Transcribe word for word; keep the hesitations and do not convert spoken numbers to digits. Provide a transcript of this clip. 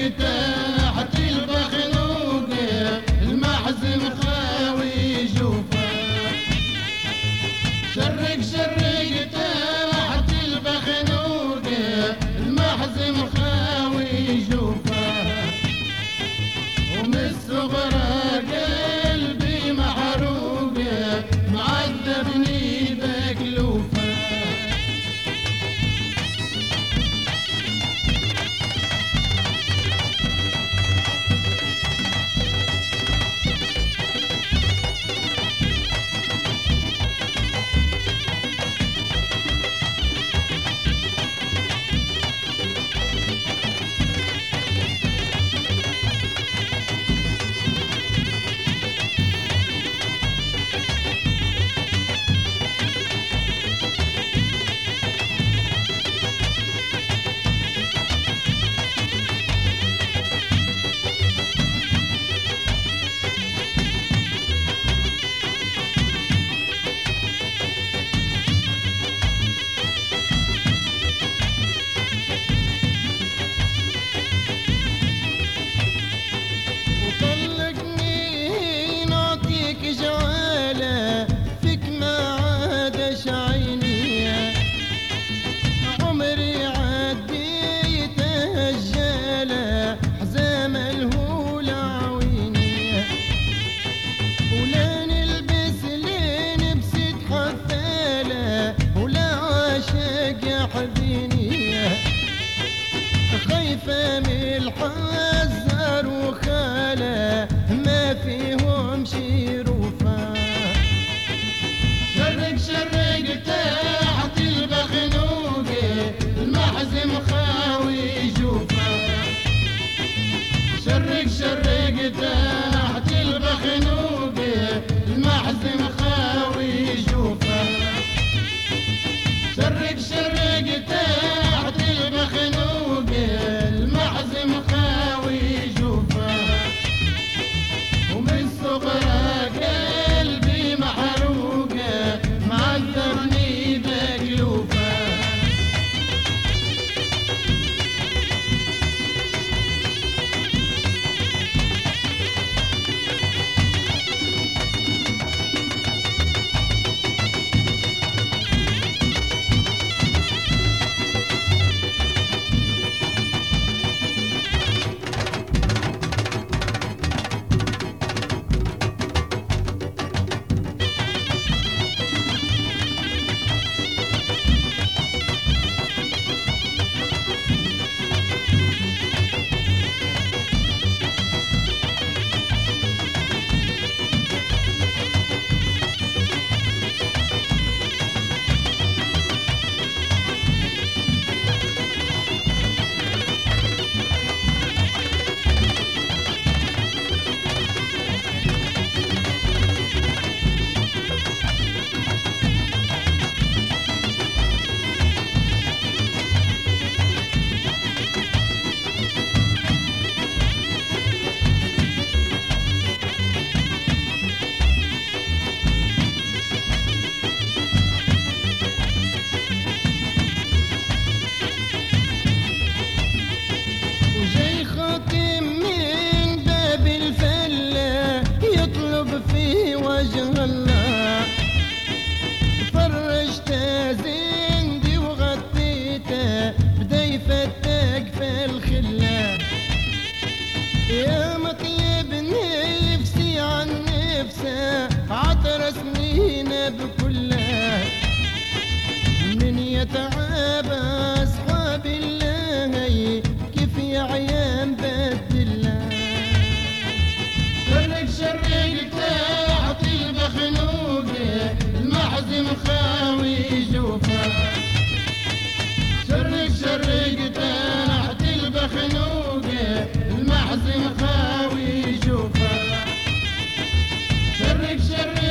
شرق تحت البخنوق المحزن خاوي جوفه. شرق شرق تحت البخنوق المحزن خاوي جوفه. ومن الصغرى قلبي محروق معذبني بكلوفه. جواله فيك ما عادش عيني. عمري عديته الجاله حزام الهولة عويني. ولا نلبس لين بست حفالة ولا عاشق يحذيني. خايفة من الحزر وخالة ما فيهم شيروفة. شرق شرق تحت البخنوق المحزن خاوي جوفة. شرق شرق تحت البخنوق المحزن خاوي جوفة. شرق شرق تحت البخنوق المحزن خاوي جوفة. ومن صغرى قلبي محروق معذبني بكلوفة. في وجه الله فرجت زندي وغطيته بدا يفتك في الخلا. يا مطيب نفسي عن نفسه عطر سنين بكله. من يتعب اصحاب الله كيف يا عيان بدله. شرق شرق تحت البخنوق المحزن خاوي جوفة. شرق شرق تحت البخنوق المحزن خاوي جوفة. شرق شرق